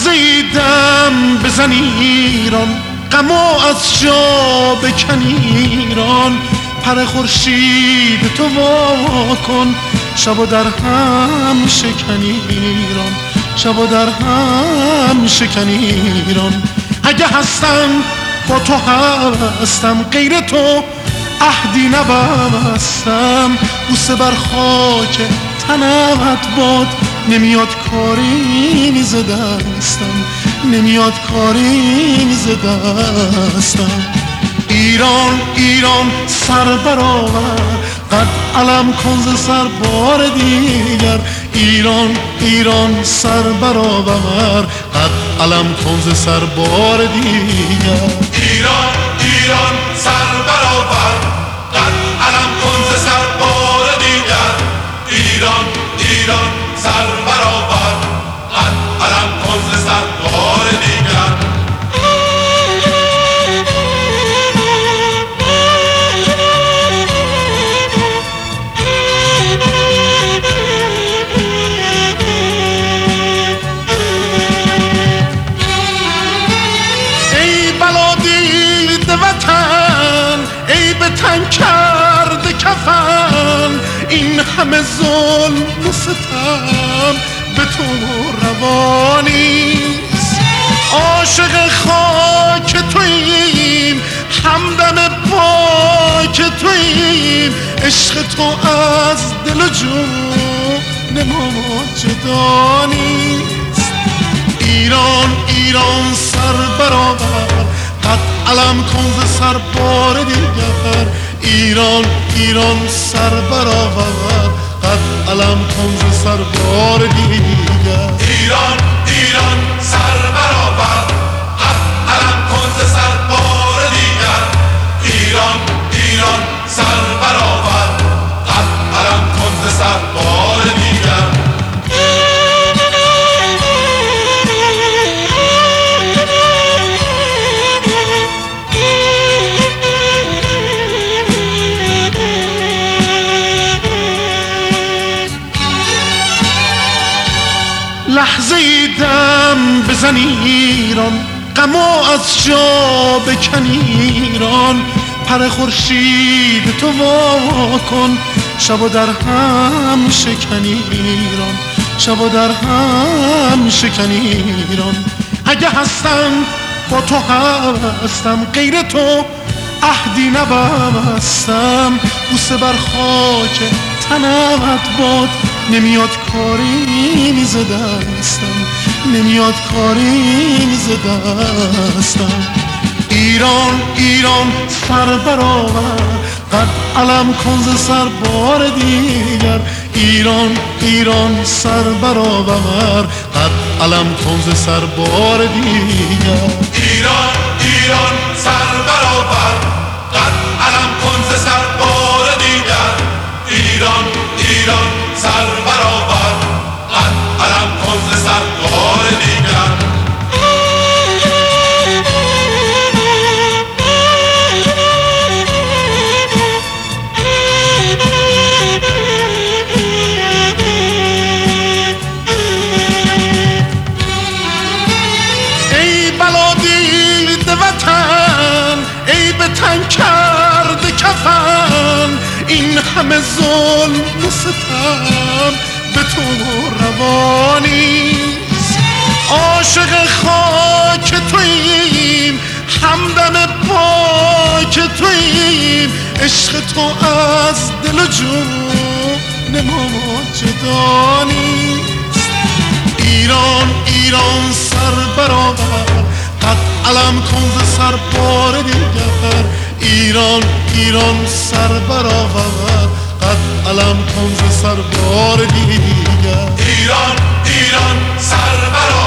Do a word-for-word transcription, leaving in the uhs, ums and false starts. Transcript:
لحظه ای دم بزن ایران، غمو از جا بکن ایران. پر خورشید تو وا کن، شبا در هم شکن ایران، شبا در هم شکن ایران. اگه هستم با تو هستم، غیر تو عهدی نبستم. بوسه بر خاک تنت باد، نمیاد کاری میز دستم، نمیاد کاری میز دستم. ایران ایران سر برآور، قد علم کن ز سر بار دیگر. ایران ایران سر برآور، قد علم کن ز سر بار دیگر. ایران ایران سر برآور، قد علم کن ز سر بار دیگر. ایران ایران سر برآور، قد علم کن ز سر بار دیگر. وطن ای به تن کرده کفن، این همه ظلم و ستم به تو روا نیست. عاشق خاک توییم، همدم پاک توییم. عشق تو از دل و جون ما جدا نیست. ایران ایران سر برآور، قد علم کن ز سر بار دیگر. ایران ایران سر برآور، قد علم کن ز سر بار دیگر. ایران ایران سر برآور، قد علم کن ز سر بار دیگر. ایران ایران سر برآور، قد علم کن ز سر بار دیگر. لحظه ای دم بزن ایران، غمو از جا بکن ایران. پر خورشید تو وا کن، شبا در هم شکن ایران، شبا در هم شکن ایران. اگه هستم با تو هستم، غیر تو عهدی نبستم. بوسه بر خاک تنت باد، نمیاد کاری میز دستم، نمیاد کاری میز دستم. ایران ایران سر برآور، قد علم کن ز سر بار دیگر. ایران ایران سر برآور، قد علم کن ز سر بار دیگر. ایران ایران سر برآور، قد علم کن ز سر بار دیگر. ایران ایران سر برآور، قد علم کن ز سر بار دیگر. ای بلا دید وطن، ای به تن کرده کفن. این همه ظلم و ستم به تو روا نیست. عاشق خاک توییم، همدم پاک توییم. عشق تو از دل و جون ما جدا نیست. ایران ایران سر برآور، قد علم کن ز سر بار دیگر. ایران ایران سر برآور، قد علم کن ز سر بار دیگر. ایران ایران سر برآور.